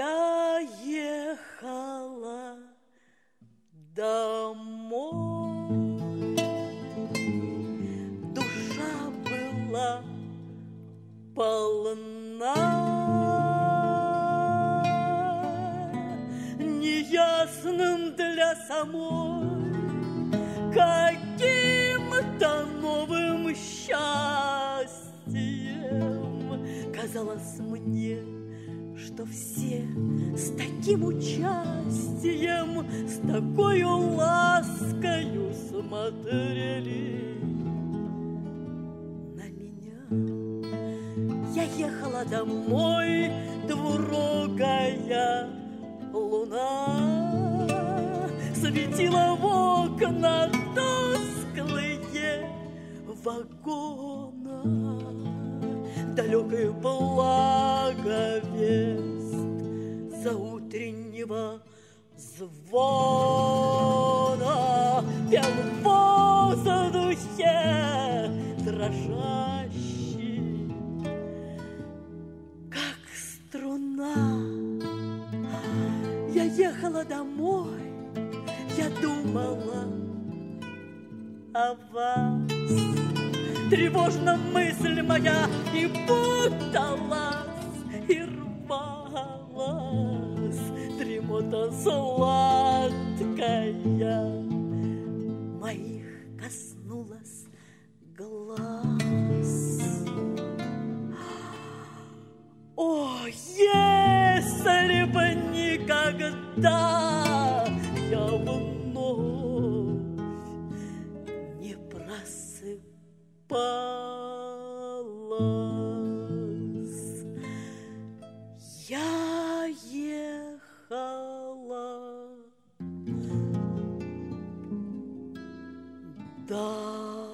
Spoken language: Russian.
Я ехала домой, душа была полна, неясным для самой каким-то новым счастьем. Казалось мне, что все с таким участием, с такою ласкою смотрели на меня. Я ехала домой, двурогая луна светила в окна тусклые вагона. Далекая благовест заутреннего звона пел в воздухе дрожащий, как струна. Я ехала домой, я думала о вас. Тревожна мысль моя и путалась, и рвалась. Дремота сладкая моих коснулась глаз. О, если бы никогда я вновь не просыпалась, я ехала домой.